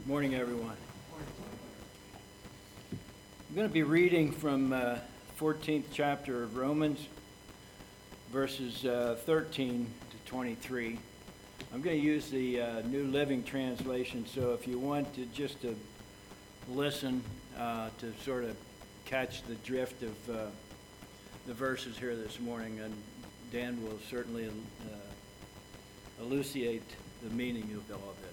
Morning, everyone. I'm going to be reading from 14th chapter of Romans, verses 13 to 23. I'm going to use the New Living Translation, so if you want to just to listen to sort of catch the drift of the verses here this morning, and Dan will certainly elucidate the meaning of all of this.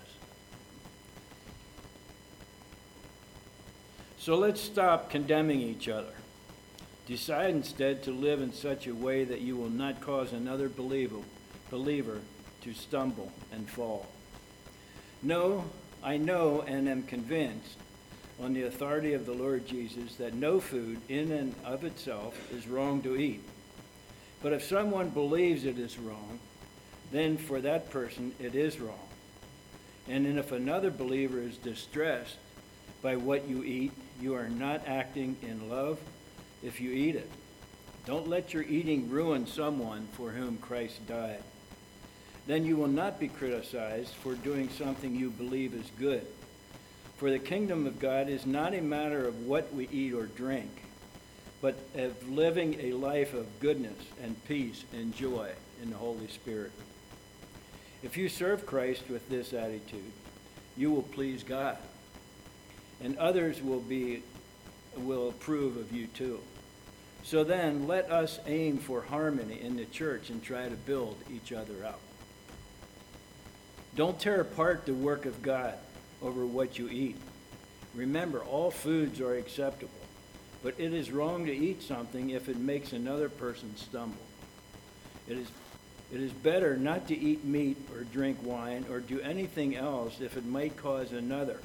So let's stop condemning each other. Decide instead to live in such a way that you will not cause another believer to stumble and fall. No, I know and am convinced on the authority of the Lord Jesus that no food in and of itself is wrong to eat. But if someone believes it is wrong, then for that person it is wrong. And if another believer is distressed by what you eat, you are not acting in love if you eat it. Don't let your eating ruin someone for whom Christ died. Then you will not be criticized for doing something you believe is good. For the kingdom of God is not a matter of what we eat or drink, but of living a life of goodness and peace and joy in the Holy Spirit. If you serve Christ with this attitude, you will please God, and others will approve of you too. So then, let us aim for harmony in the church and try to build each other up. Don't tear apart the work of God over what you eat. Remember, all foods are acceptable, but it is wrong to eat something if it makes another person stumble. It is better not to eat meat or drink wine or do anything else if it might cause another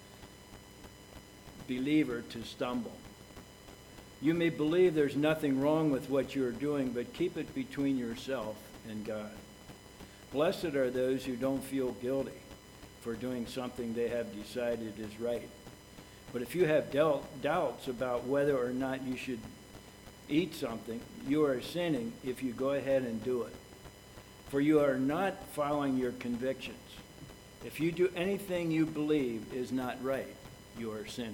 believer to stumble. You may believe there's nothing wrong with what you are doing, but keep it between yourself and God. Blessed are those who don't feel guilty for doing something they have decided is right. But if you have doubts about whether or not you should eat something, you are sinning if you go ahead and do it. For you are not following your convictions. If you do anything you believe is not right, you are sinning.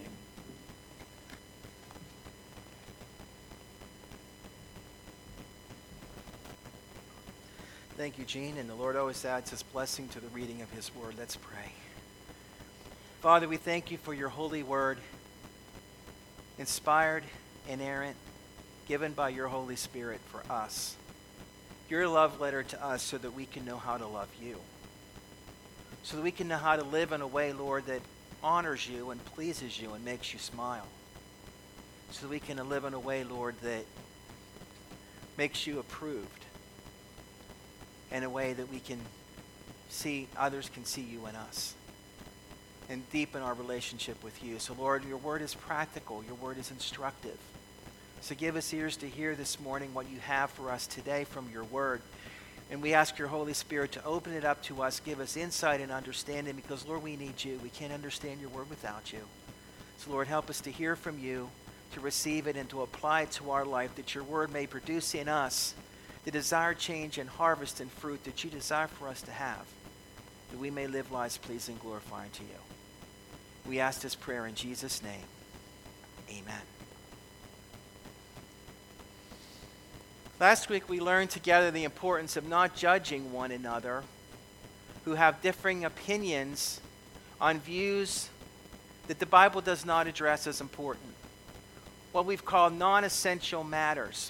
Thank you, Gene, and the Lord always adds his blessing to the reading of his word. Let's pray. Father, we thank you for your holy word, inspired, inerrant, given by your Holy Spirit for us. Your love letter to us so that we can know how to love you. So that we can know how to live in a way, Lord, that honors you and pleases you and makes you smile. So that we can live in a way, Lord, that makes you approved. In a way that we can see, others can see you in us. And deepen our relationship with you. So Lord, your word is practical. Your word is instructive. So give us ears to hear this morning what you have for us today from your word. And we ask your Holy Spirit to open it up to us, give us insight and understanding, because Lord, we need you. We can't understand your word without you. So Lord, help us to hear from you, to receive it and to apply it to our life, that your word may produce in us the desired change and harvest and fruit that you desire for us to have, that we may live lives pleasing and glorifying to you. We ask this prayer in Jesus' name. Amen. Last week we learned together the importance of not judging one another who have differing opinions on views that the Bible does not address as important. What we've called non-essential matters.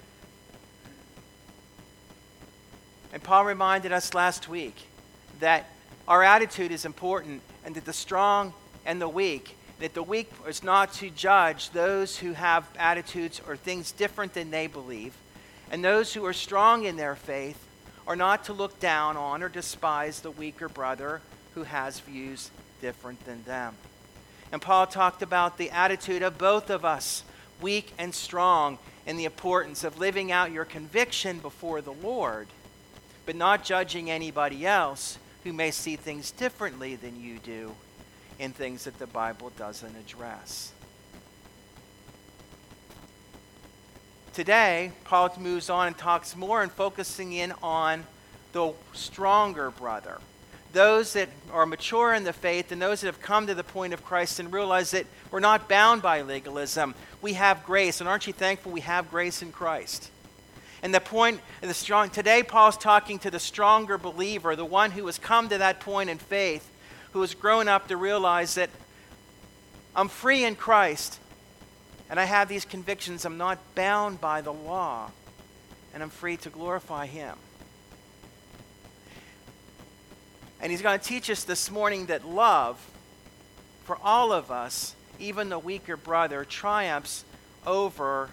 And Paul reminded us last week that our attitude is important, and that the strong and the weak, that the weak is not to judge those who have attitudes or things different than they believe, and those who are strong in their faith are not to look down on or despise the weaker brother who has views different than them. And Paul talked about the attitude of both of us, weak and strong, and the importance of living out your conviction before the Lord, but not judging anybody else who may see things differently than you do in things that the Bible doesn't address. Today, Paul moves on and talks more and focusing in on the stronger brother, those that are mature in the faith and those that have come to the point of Christ and realize that we're not bound by legalism. We have grace. And aren't you thankful we have grace in Christ? And the point, today Paul's talking to the stronger believer, the one who has come to that point in faith, who has grown up to realize that I'm free in Christ and I have these convictions. I'm not bound by the law and I'm free to glorify Him. And he's going to teach us this morning that love for all of us, even the weaker brother, triumphs over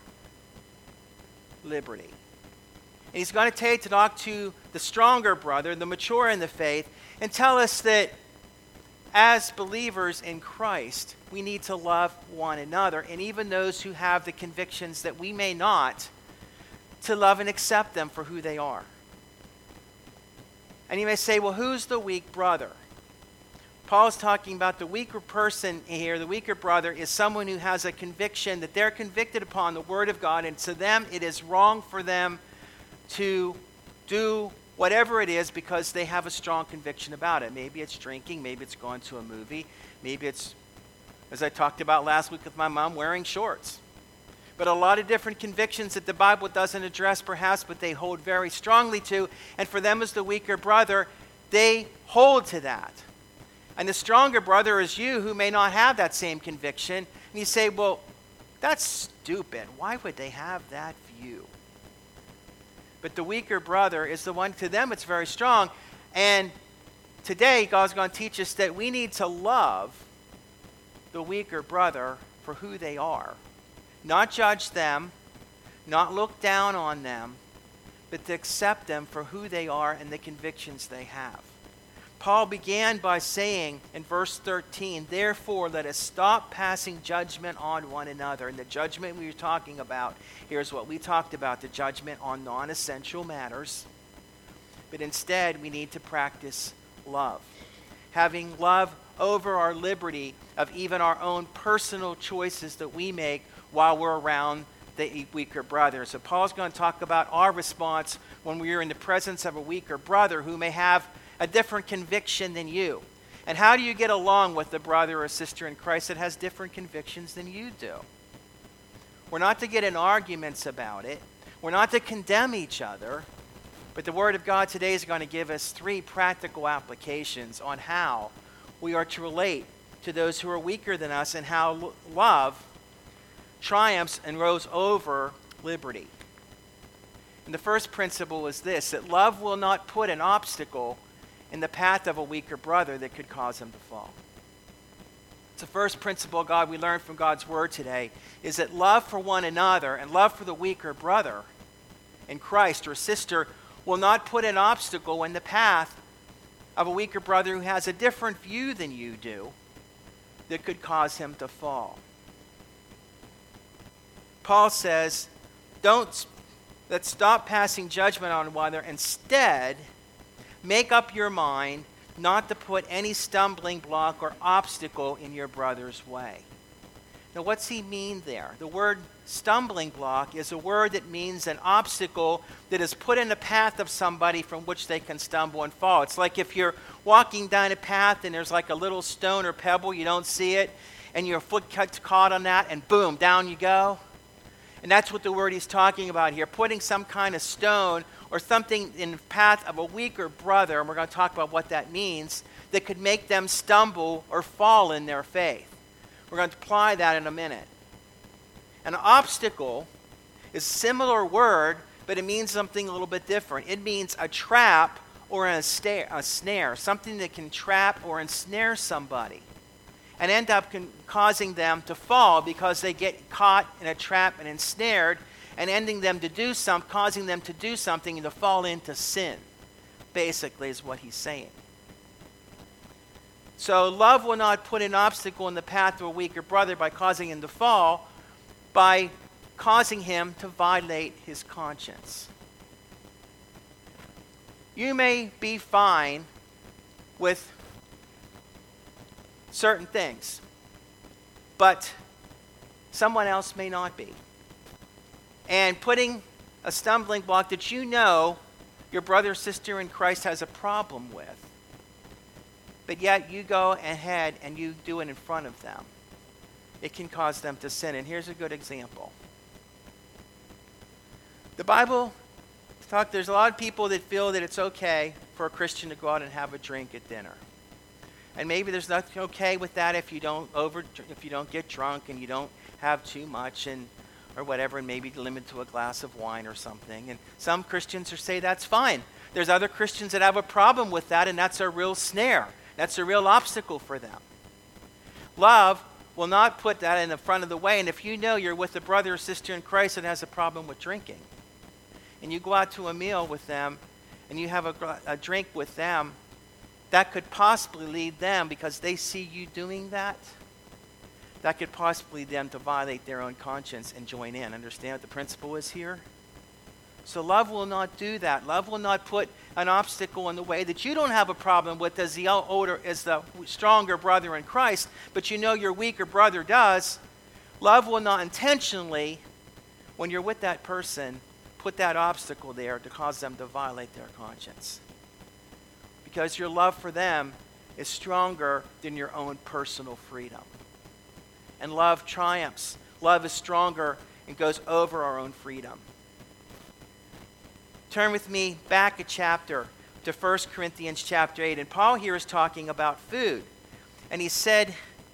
liberty. And he's going to talk to the stronger brother, the mature in the faith, and tell us that as believers in Christ, we need to love one another, and even those who have the convictions that we may not, to love and accept them for who they are. And you may say, well, who's the weak brother? Paul's talking about the weaker person here. The weaker brother is someone who has a conviction that they're convicted upon the Word of God, and to them it is wrong for them to do whatever it is because they have a strong conviction about it. Maybe it's drinking, maybe it's going to a movie, maybe it's, as I talked about last week with my mom, wearing shorts. But a lot of different convictions that the Bible doesn't address perhaps, but they hold very strongly to. And for them as the weaker brother, they hold to that. And the stronger brother is you who may not have that same conviction. And you say, well, that's stupid. Why would they have that view? But the weaker brother is the one, to them it's very strong. And today God's going to teach us that we need to love the weaker brother for who they are. Not judge them, not look down on them, but to accept them for who they are and the convictions they have. Paul began by saying in verse 13, therefore let us stop passing judgment on one another. And the judgment we were talking about, here's what we talked about, the judgment on non-essential matters. But instead, we need to practice love. Having love over our liberty of even our own personal choices that we make while we're around the weaker brother. So Paul's going to talk about our response when we are in the presence of a weaker brother who may have a different conviction than you. And how do you get along with the brother or sister in Christ that has different convictions than you do? We're not to get in arguments about it. We're not to condemn each other. But the Word of God today is going to give us 3 practical applications on how we are to relate to those who are weaker than us and how love triumphs and rose over liberty. And the first principle is this, that love will not put an obstacle in the path of a weaker brother that could cause him to fall. It's the first principle, God, we learned from God's Word today, is that love for one another and love for the weaker brother in Christ or sister will not put an obstacle in the path of a weaker brother who has a different view than you do that could cause him to fall. Paul says, let's stop passing judgment on one another. Instead, make up your mind not to put any stumbling block or obstacle in your brother's way. Now, what's he mean there? The word stumbling block is a word that means an obstacle that is put in the path of somebody from which they can stumble and fall. It's like if you're walking down a path and there's like a little stone or pebble, you don't see it, and your foot gets caught on that, and boom, down you go. And that's what the word he's talking about here, putting some kind of stone or something in the path of a weaker brother, and we're going to talk about what that means, that could make them stumble or fall in their faith. We're going to apply that in a minute. An obstacle is a similar word, but it means something a little bit different. It means a trap or a snare, something that can trap or ensnare somebody and end up causing them to fall because they get caught in a trap and ensnared, and causing them to do something and to fall into sin, basically is what he's saying. So love will not put an obstacle in the path of a weaker brother by causing him to fall, by causing him to violate his conscience. You may be fine with certain things, but someone else may not be. And putting a stumbling block that you know your brother or sister in Christ has a problem with but yet you go ahead and you do it in front of them, it can cause them to sin. And here's a good example. The Bible there's a lot of people that feel that it's okay for a Christian to go out and have a drink at dinner. And maybe there's nothing okay with that if you don't get drunk and you don't have too much or whatever, and maybe limit to a glass of wine or something. And some Christians say that's fine. There's other Christians that have a problem with that, and that's a real snare. That's a real obstacle for them. Love will not put that in the front of the way. And if you know you're with a brother or sister in Christ that has a problem with drinking, and you go out to a meal with them, and you have a drink with them, that could possibly lead them, because they see you doing that, that could possibly lead them to violate their own conscience and join in. Understand what the principle is here? So love will not do that. Love will not put an obstacle in the way that you don't have a problem with as the stronger brother in Christ, but you know your weaker brother does. Love will not intentionally, when you're with that person, put that obstacle there to cause them to violate their conscience. Because your love for them is stronger than your own personal freedom. And love triumphs. Love is stronger and goes over our own freedom. Turn with me back a chapter to 1 Corinthians chapter 8. And Paul here is talking about food. And he said,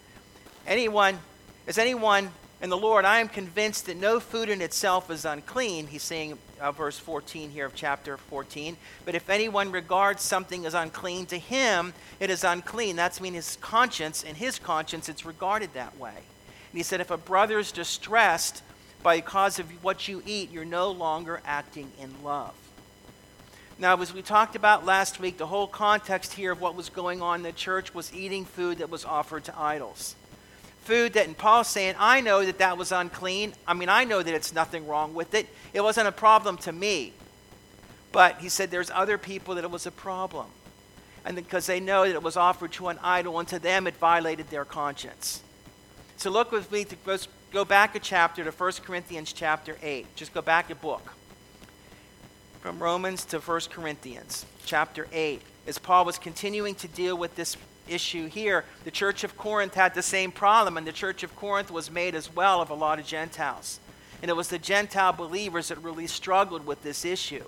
is anyone in the Lord, I am convinced that no food in itself is unclean. He's saying verse 14 here of chapter 14. But if anyone regards something as unclean, to him it is unclean. That's mean his conscience, in his conscience it's regarded that way. And he said, if a brother is distressed because of what you eat, you're no longer acting in love. Now, as we talked about last week, the whole context here of what was going on in the church was eating food that was offered to idols. Food that, and Paul's saying, I know that was unclean. I know that it's nothing wrong with it. It wasn't a problem to me. But he said there's other people that it was a problem. And because they know that it was offered to an idol, and to them it violated their conscience. So look with me, go back a chapter to 1 Corinthians chapter 8. Just go back a book. From Romans to 1 Corinthians chapter 8. As Paul was continuing to deal with this issue here, the church of Corinth had the same problem, and the church of Corinth was made as well of a lot of Gentiles. And it was the Gentile believers that really struggled with this issue.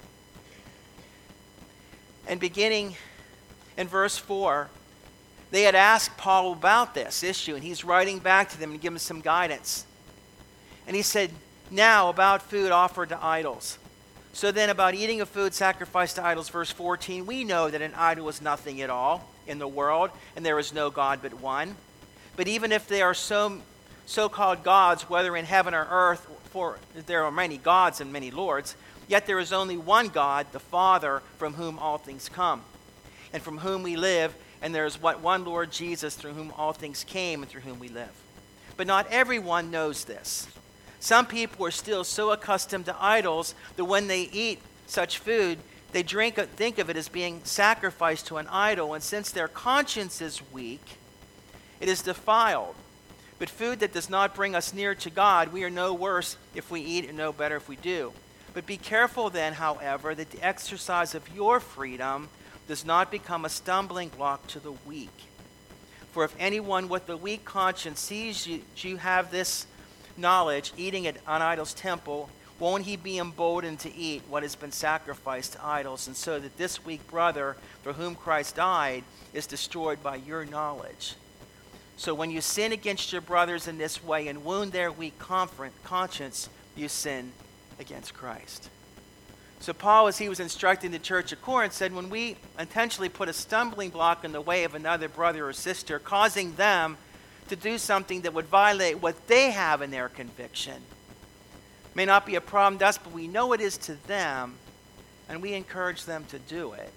And beginning in verse 4, they had asked Paul about this issue, and he's writing back to them and giving them some guidance. And he said, now about food offered to idols. So then about eating of food sacrificed to idols, verse 14, we know that an idol is nothing at all in the world, and there is no God but one. But even if they are so-called gods, whether in heaven or earth, for there are many gods and many lords, yet there is only one God, the Father, from whom all things come, and from whom we live, and there is one Lord Jesus, through whom all things came and through whom we live. But not everyone knows this. Some people are still so accustomed to idols that when they eat such food, they think of it as being sacrificed to an idol, and since their conscience is weak, it is defiled. But food that does not bring us near to God, we are no worse if we eat and no better if we do. But be careful then, however, that the exercise of your freedom does not become a stumbling block to the weak. For if anyone with a weak conscience sees you have this knowledge, eating at an idol's temple, won't he be emboldened to eat what has been sacrificed to idols, and so that this weak brother for whom Christ died is destroyed by your knowledge? So when you sin against your brothers in this way and wound their weak conscience, you sin against Christ. So Paul, as he was instructing the church of Corinth, said when we intentionally put a stumbling block in the way of another brother or sister, causing them to do something that would violate what they have in their conviction, may not be a problem to us, but we know it is to them, and we encourage them to do it.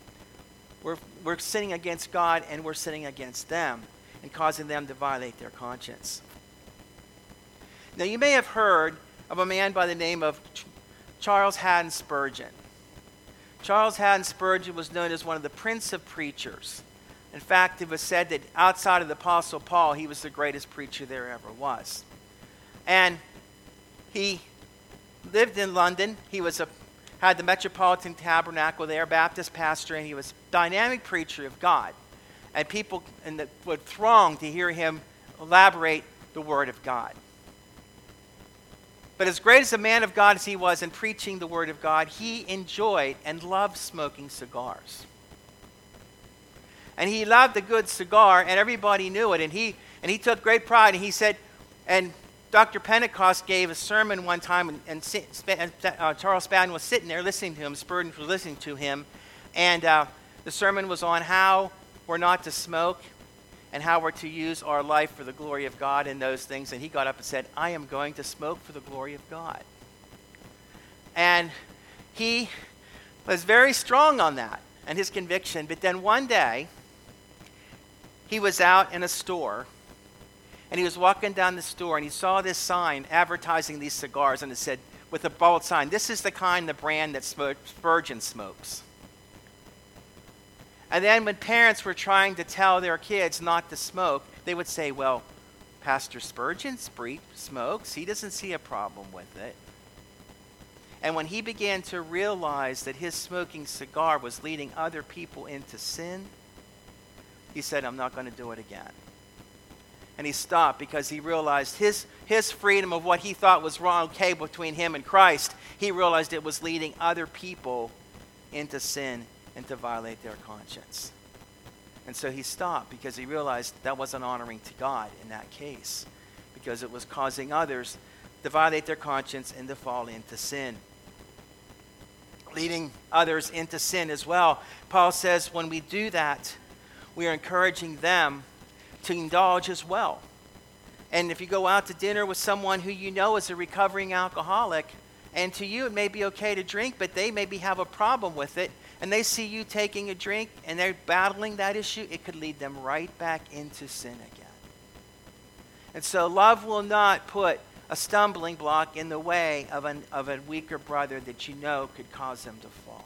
We're sinning against God, and we're sinning against them, and causing them to violate their conscience. Now, you may have heard of a man by the name of Charles Haddon Spurgeon. Charles Haddon Spurgeon was known as one of the Prince of Preachers. In fact, it was said that outside of the Apostle Paul, he was the greatest preacher there ever was. And he lived in London. He had the Metropolitan Tabernacle there, Baptist pastor, and he was a dynamic preacher of God. and people would throng to hear him elaborate the Word of God. But as great as a man of God as he was in preaching the Word of God, he enjoyed and loved smoking cigars. And he loved a good cigar, and everybody knew it, and he took great pride, and he said, and Dr. Pentecost gave a sermon one time, and Charles Spurgeon was sitting there listening to him, Spurgeon was listening to him, and the sermon was on how we're not to smoke, and how we're to use our life for the glory of God and those things. And he got up and said, I am going to smoke for the glory of God. And he was very strong on that and his conviction. But then one day, he was out in a store, and he was walking down the store, and he saw this sign advertising these cigars, and it said, with a bold sign, this is the brand that Spurgeon smokes. And then when parents were trying to tell their kids not to smoke, they would say, well, Pastor Spurgeon smokes. He doesn't see a problem with it. And when he began to realize that his smoking cigar was leading other people into sin, he said, I'm not going to do it again. And he stopped because he realized his freedom of what he thought was wrong, okay, between him and Christ, he realized it was leading other people into sin and to violate their conscience. And so he stopped because he realized that wasn't honoring to God in that case, because it was causing others to violate their conscience and to fall into sin. Leading others into sin as well. Paul says when we do that, we are encouraging them to indulge as well. And if you go out to dinner with someone who you know is a recovering alcoholic, and to you it may be okay to drink, but they maybe have a problem with it, and they see you taking a drink and they're battling that issue, it could lead them right back into sin again. And so love will not put a stumbling block in the way of a weaker brother that you know could cause them to fall.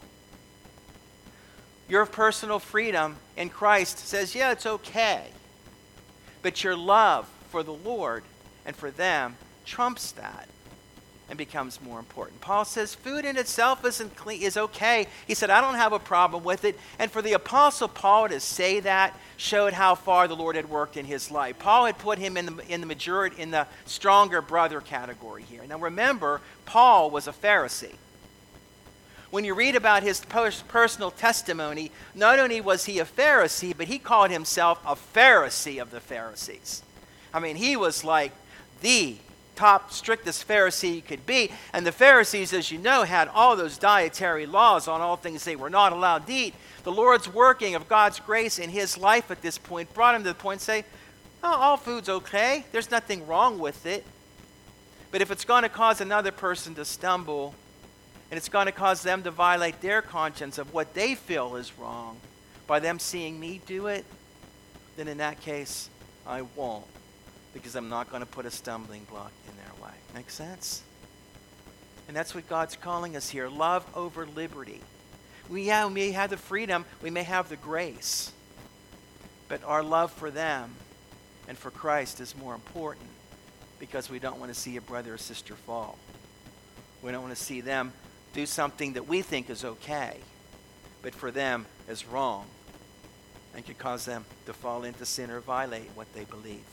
Your personal freedom in Christ says, yeah, it's okay. But your love for the Lord and for them trumps that and becomes more important. Paul says food in itself is okay. He said, I don't have a problem with it. And for the Apostle Paul to say that showed how far the Lord had worked in his life. Paul had put him in the stronger brother category here. Now remember, Paul was a Pharisee. When you read about his personal testimony, not only was he a Pharisee, but he called himself a Pharisee of the Pharisees. I mean, he was like the top, strictest Pharisee you could be. And the Pharisees, as you know, had all those dietary laws on all things they were not allowed to eat. The Lord's working of God's grace in his life at this point brought him to the point to say, oh, all food's okay. There's nothing wrong with it. But if it's going to cause another person to stumble, and it's going to cause them to violate their conscience of what they feel is wrong by them seeing me do it, then in that case, I won't, because I'm not going to put a stumbling block in their way. Make sense? And that's what God's calling us here. Love over liberty. We may have the freedom, we may have the grace, but our love for them and for Christ is more important, because we don't want to see a brother or sister fall. We don't want to see them do something that we think is okay, but for them is wrong and could cause them to fall into sin or violate what they believe.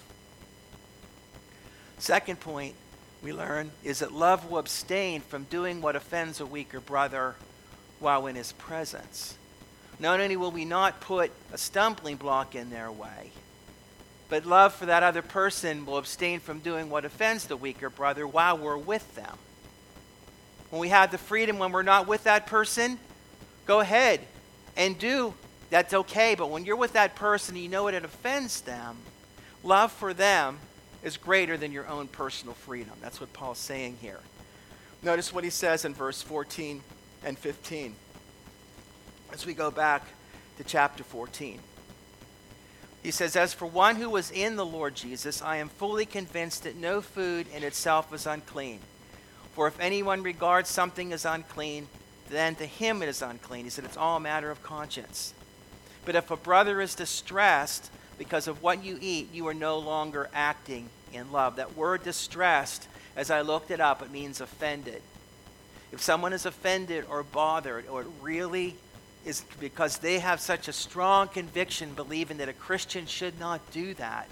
Second point we learn is that love will abstain from doing what offends a weaker brother while in his presence. Not only will we not put a stumbling block in their way, but love for that other person will abstain from doing what offends the weaker brother while we're with them. When we have the freedom when we're not with that person, go ahead and do. That's okay. But when you're with that person and you know it offends them, love for them is greater than your own personal freedom. That's what Paul's saying here. Notice what he says in verse 14 and 15. As we go back to chapter 14. He says, as for one who was in the Lord Jesus, I am fully convinced that no food in itself is unclean. For if anyone regards something as unclean, then to him it is unclean. He said it's all a matter of conscience. But if a brother is distressed because of what you eat, you are no longer acting in love. That word distressed, as I looked it up, it means offended. If someone is offended or bothered or it really is because they have such a strong conviction believing that a Christian should not do that.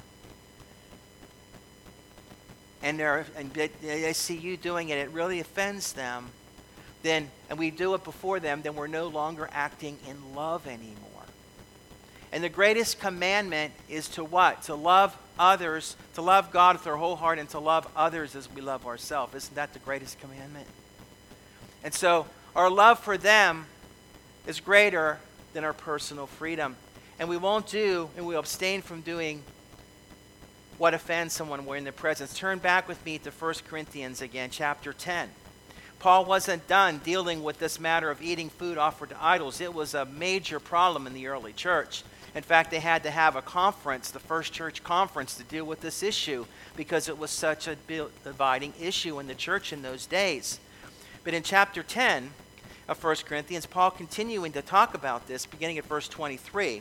And they see you doing it, it really offends them, and we do it before them, then we're no longer acting in love anymore. And the greatest commandment is to what? To love others, to love God with our whole heart, and to love others as we love ourselves. Isn't that the greatest commandment? And so our love for them is greater than our personal freedom. And we will abstain from doing what offends someone when we're in their presence. Turn back with me to 1 Corinthians again, chapter 10. Paul wasn't done dealing with this matter of eating food offered to idols. It was a major problem in the early church. In fact, they had to have a conference, the first church conference, to deal with this issue because it was such a dividing issue in the church in those days. But in chapter 10 of 1 Corinthians, Paul continuing to talk about this, beginning at verse 23,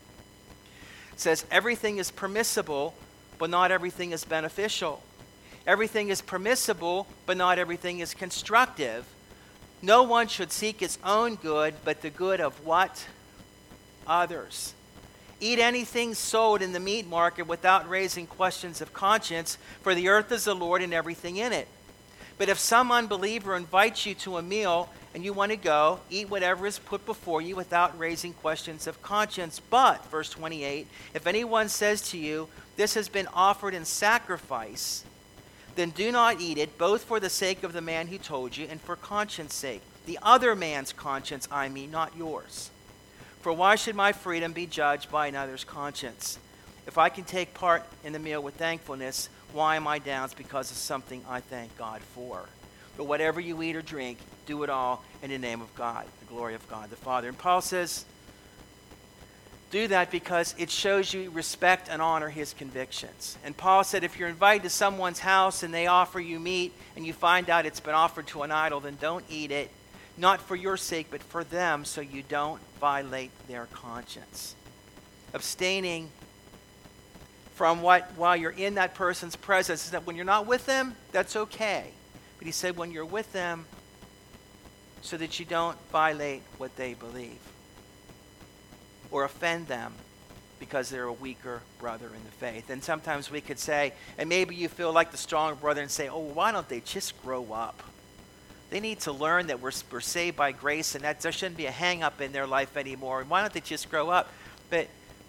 says, everything is permissible, but not everything is beneficial. Everything is permissible, but not everything is constructive. No one should seek his own good, but the good of what? Others. Eat anything sold in the meat market without raising questions of conscience, for the earth is the Lord and everything in it. But if some unbeliever invites you to a meal and you want to go, eat whatever is put before you without raising questions of conscience. But, verse 28, if anyone says to you, this has been offered in sacrifice, then do not eat it, both for the sake of the man who told you and for conscience sake. The other man's conscience, I mean, not yours. For why should my freedom be judged by another's conscience? If I can take part in the meal with thankfulness, why am I down? It's because of something I thank God for. But whatever you eat or drink, do it all in the name of God, the glory of God the Father. And Paul says, do that because it shows you respect and honor his convictions. And Paul said, if you're invited to someone's house and they offer you meat and you find out it's been offered to an idol, then don't eat it. Not for your sake, but for them, so you don't violate their conscience. Abstaining from what, while you're in that person's presence, is that when you're not with them, that's okay. But he said when you're with them, so that you don't violate what they believe or offend them because they're a weaker brother in the faith. And sometimes we could say, and maybe you feel like the stronger brother and say, oh, why don't they just grow up? They need to learn that we're saved by grace and that there shouldn't be a hang-up in their life anymore. Why don't they just grow up? But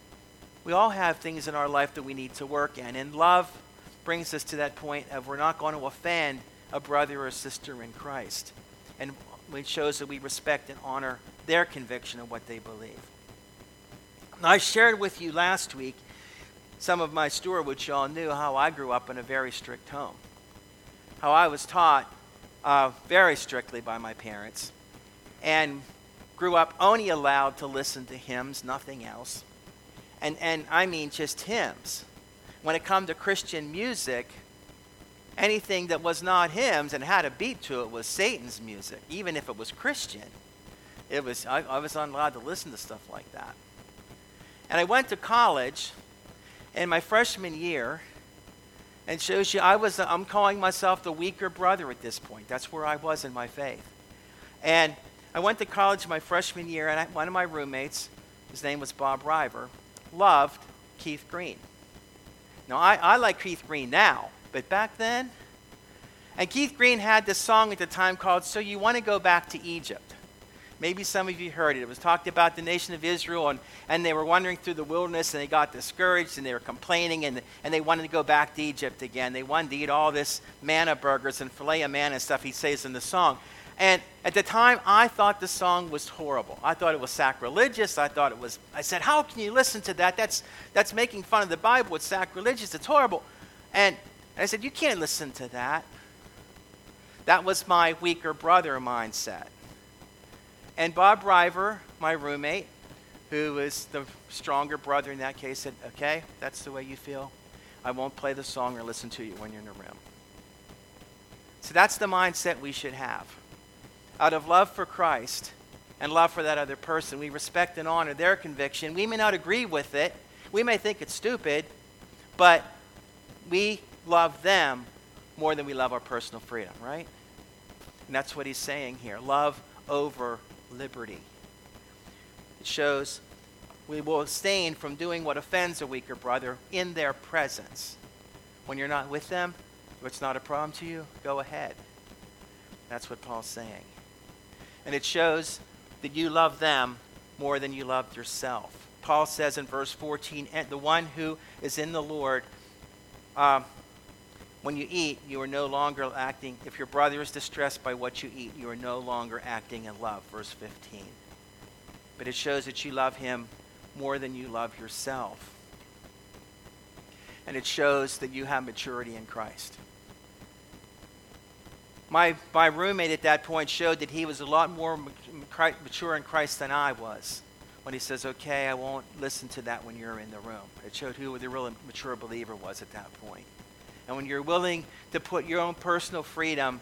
we all have things in our life that we need to work in. And love brings us to that point of we're not going to offend a brother or a sister in Christ. And it shows that we respect and honor their conviction of what they believe. Now, I shared with you last week some of my story, which y'all knew how I grew up in a very strict home. How I was taught very strictly by my parents, and grew up only allowed to listen to hymns, nothing else. And I mean just hymns. When it come to Christian music, anything that was not hymns and had a beat to it was Satan's music, even if it was Christian. I was not allowed to listen to stuff like that. And I went to college in my freshman year, and shows you I'm calling myself the weaker brother at this point. That's where I was in my faith. And I went to college my freshman year, and one of my roommates, his name was Bob River, loved Keith Green. Now, I like Keith Green now, but back then, and Keith Green had this song at the time called So You Want to Go Back to Egypt. Maybe some of you heard it. It was talked about the nation of Israel, and they were wandering through the wilderness, and they got discouraged, and they were complaining, and they wanted to go back to Egypt again. They wanted to eat all this manna burgers and filet of manna and stuff he says in the song. And at the time, I thought the song was horrible. I thought it was sacrilegious. I said, how can you listen to that? That's making fun of the Bible. It's sacrilegious. It's horrible. And I said, you can't listen to that. That was my weaker brother mindset. And Bob River, my roommate, who was the stronger brother in that case, said, okay, that's the way you feel. I won't play the song or listen to you when you're in the room. So that's the mindset we should have. Out of love for Christ and love for that other person, we respect and honor their conviction. We may not agree with it. We may think it's stupid, but we love them more than we love our personal freedom, right? And that's what he's saying here. Love over liberty. It shows we will abstain from doing what offends a weaker brother in their presence. When you're not with them, if it's not a problem to you, go ahead. That's what Paul's saying. And it shows that you love them more than you loved yourself. Paul says in verse 14, and the one who is in the Lord, when you eat, you are no longer acting. If your brother is distressed by what you eat, you are no longer acting in love. Verse 15. But it shows that you love him more than you love yourself. And it shows that you have maturity in Christ. My roommate at that point showed that he was a lot more mature in Christ than I was. When he says, okay, I won't listen to that when you're in the room. It showed who the real mature believer was at that point. And when you're willing to put your own personal freedom,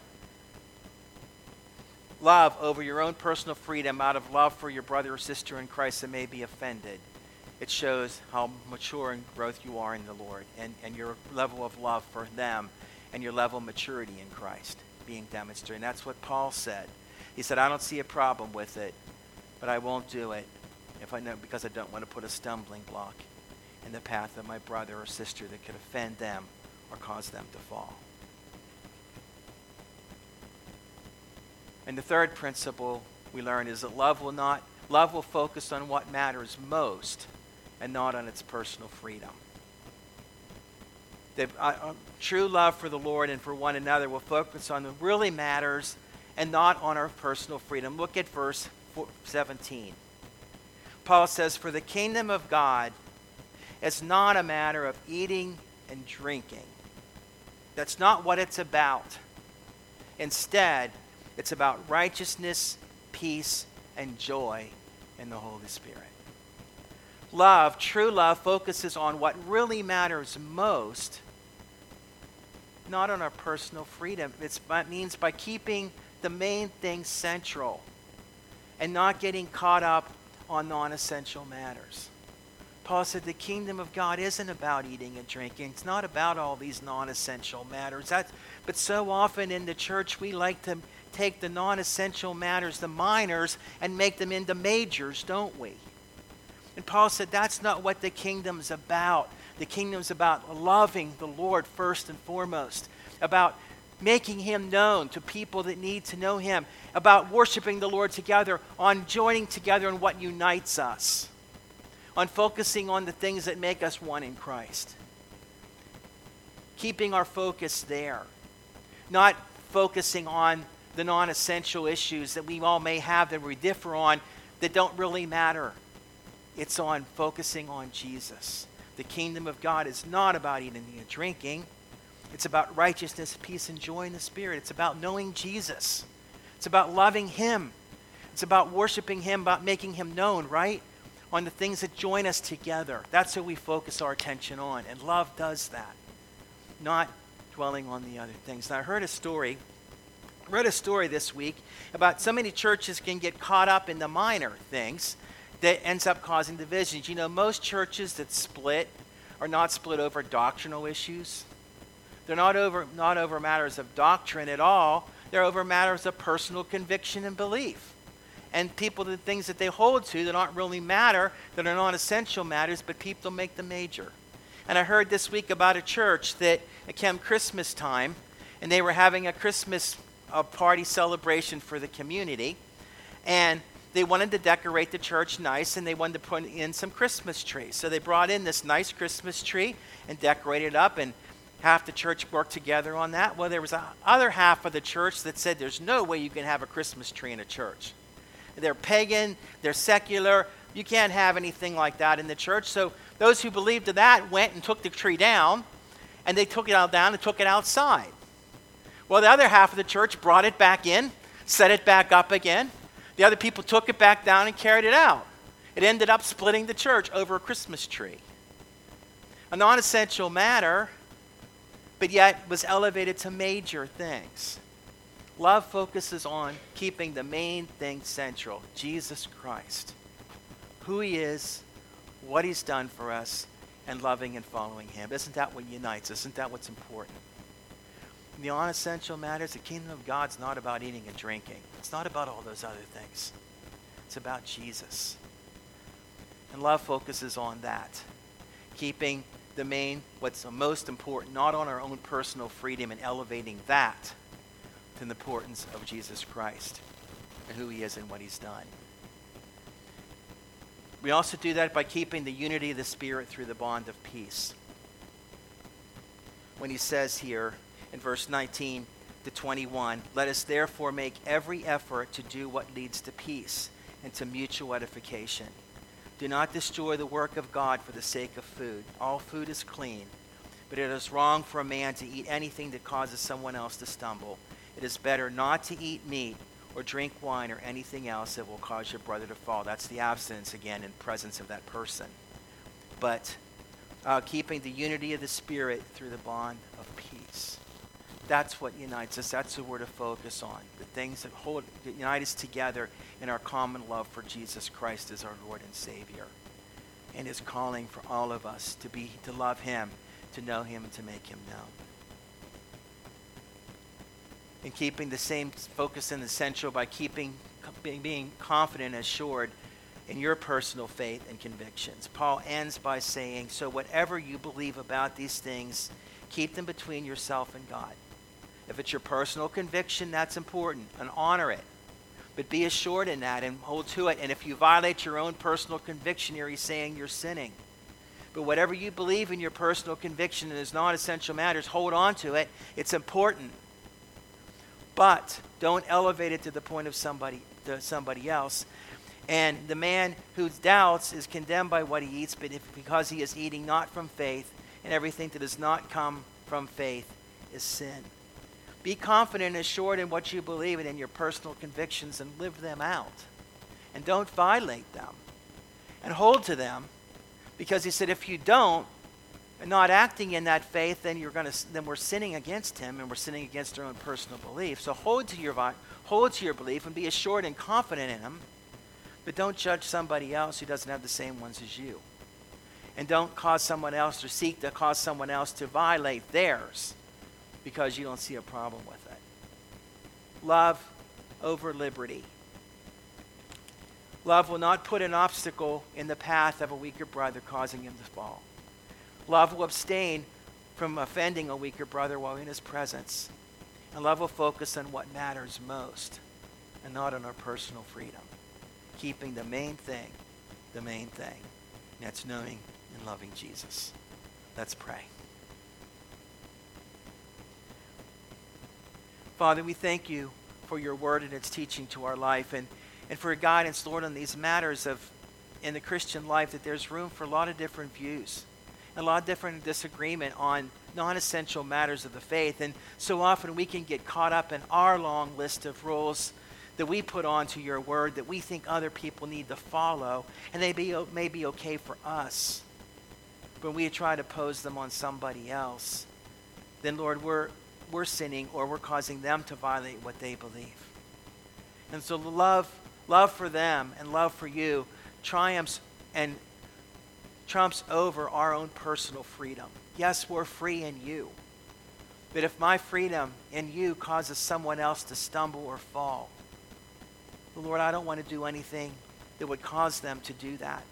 love over your own personal freedom out of love for your brother or sister in Christ that may be offended, it shows how mature in growth you are in the Lord and your level of love for them and your level of maturity in Christ being demonstrated. And that's what Paul said. He said, I don't see a problem with it, but I won't do it because I don't want to put a stumbling block in the path of my brother or sister that could offend them or cause them to fall. And the third principle we learn is that love will focus on what matters most and not on its personal freedom. The true love for the Lord and for one another will focus on what really matters and not on our personal freedom. Look at verse 17. Paul says, for the kingdom of God is not a matter of eating and drinking. That's not what it's about. Instead, it's about righteousness, peace, and joy in the Holy Spirit. Love, true love, focuses on what really matters most, not on our personal freedom. It means by keeping the main thing central and not getting caught up on non-essential matters. Paul said the kingdom of God isn't about eating and drinking. It's not about all these non-essential matters. But so often in the church, we like to take the non-essential matters, the minors, and make them into majors, don't we? And Paul said that's not what the kingdom's about. The kingdom's about loving the Lord first and foremost, about making him known to people that need to know him, about worshiping the Lord together, on joining together in what unites us, on focusing on the things that make us one in Christ. Keeping our focus there, not focusing on the non-essential issues that we all may have that we differ on that don't really matter. It's on focusing on Jesus. The kingdom of God is not about eating and drinking. It's about righteousness, peace, and joy in the Spirit. It's about knowing Jesus. It's about loving him. It's about worshiping him, about making him known, right? On the things that join us together. That's what we focus our attention on. And love does that. Not dwelling on the other things. Now, I read a story this week about so many churches can get caught up in the minor things that ends up causing divisions. You know, most churches that split are not split over doctrinal issues. They're not over matters of doctrine at all. They're over matters of personal conviction and belief. And the things that they hold to that don't really matter, that are not essential matters, but people make them major. And I heard this week about a church that it came Christmas time, and they were having a Christmas party celebration for the community. And they wanted to decorate the church nice, and they wanted to put in some Christmas trees. So they brought in this nice Christmas tree and decorated it up, and half the church worked together on that. Well, there was the other half of the church that said there's no way you can have a Christmas tree in a church. They're pagan, they're secular, you can't have anything like that in the church. So those who believed to that went and took the tree down, and they took it out down and took it outside. Well, the other half of the church brought it back in, set it back up again. The other people took it back down and carried it out. It ended up splitting the church over a Christmas tree. A non-essential matter, but yet was elevated to major things. Love focuses on keeping the main thing central, Jesus Christ, who he is, what he's done for us, and loving and following him. Isn't that what unites? Isn't that what's important? In the non-essential matters, the kingdom of God's not about eating and drinking. It's not about all those other things. It's about Jesus. And love focuses on that. Keeping what's the most important, not on our own personal freedom, and elevating that to the importance of Jesus Christ and who he is and what he's done. We also do that by keeping the unity of the Spirit through the bond of peace. When he says here in verse 19 to 21, let us therefore make every effort to do what leads to peace and to mutual edification. Do not destroy the work of God for the sake of food. All food is clean, but it is wrong for a man to eat anything that causes someone else to stumble. It is better not to eat meat or drink wine or anything else that will cause your brother to fall. That's the abstinence again in presence of that person. But keeping the unity of the Spirit through the bond of peace. That's what unites us. That's what we're to focus on. The things that unite us together in our common love for Jesus Christ as our Lord and Savior. And his calling for all of us to love him, to know him, and to make him known. And keeping the same focus and essential by being confident and assured in your personal faith and convictions. Paul ends by saying, so whatever you believe about these things, keep them between yourself and God. If it's your personal conviction, that's important, and honor it. But be assured in that and hold to it. And if you violate your own personal conviction here, he's saying you're sinning. But whatever you believe in your personal conviction and is non-essential matters, hold on to it. It's important. But don't elevate it to the point of somebody else. And the man who doubts is condemned by what he eats, but because he is eating not from faith, and everything that does not come from faith is sin. Be confident and assured in what you believe and in your personal convictions, and live them out. And don't violate them. And hold to them. Because he said if you don't, and not acting in that faith, then we're sinning against him, and we're sinning against our own personal belief. So hold to your belief and be assured and confident in him. But don't judge somebody else who doesn't have the same ones as you. And don't cause someone else or seek to cause someone else to violate theirs because you don't see a problem with it. Love over liberty. Love will not put an obstacle in the path of a weaker brother, causing him to fall. Love will abstain from offending a weaker brother while in his presence. And love will focus on what matters most and not on our personal freedom. Keeping the main thing. And that's knowing and loving Jesus. Let's pray. Father, we thank you for your word and its teaching to our life, and for your guidance, Lord, on these matters in the Christian life, that there's room for a lot of different views, and a lot of different disagreement on non-essential matters of the faith. And so often we can get caught up in our long list of rules that we put onto your word that we think other people need to follow, and they may be okay for us. But when we try to pose them on somebody else, then, Lord, we're sinning, or we're causing them to violate what they believe. And so the love for them and love for you triumphs and trumps over our own personal freedom. Yes, we're free in you. But if my freedom in you causes someone else to stumble or fall, Lord, I don't want to do anything that would cause them to do that.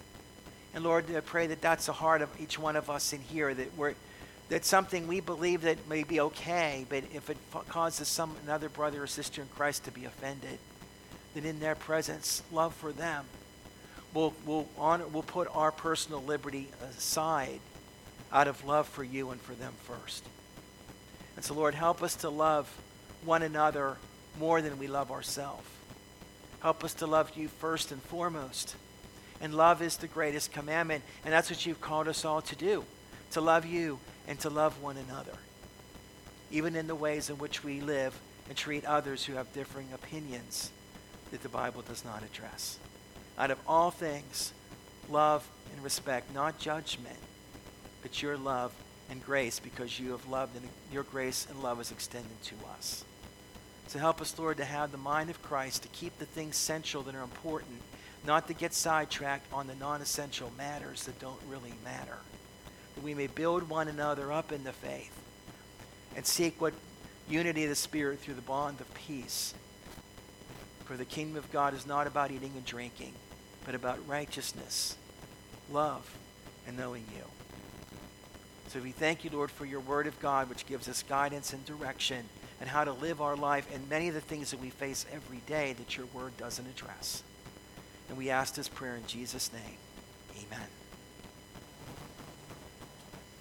And Lord, I pray that that's the heart of each one of us in here, that's something we believe that may be okay, but if it causes another brother or sister in Christ to be offended, then in their presence, love for them, we'll put our personal liberty aside out of love for you and for them first. And so, Lord, help us to love one another more than we love ourselves. Help us to love you first and foremost. And love is the greatest commandment, and that's what you've called us all to do, to love you and to love one another, even in the ways in which we live and treat others who have differing opinions that the Bible does not address. Out of all things, love and respect, not judgment, but your love and grace, because you have loved and your grace and love is extended to us. So help us, Lord, to have the mind of Christ, to keep the things central that are important, not to get sidetracked on the non-essential matters that don't really matter. That we may build one another up in the faith and seek what unity of the Spirit through the bond of peace. For the kingdom of God is not about eating and drinking, but about righteousness love, and knowing you. So we thank you, Lord, for your word of God, which gives us guidance and direction and how to live our life and many of the things that we face every day that your word doesn't address. And we ask this prayer in Jesus' name. Amen.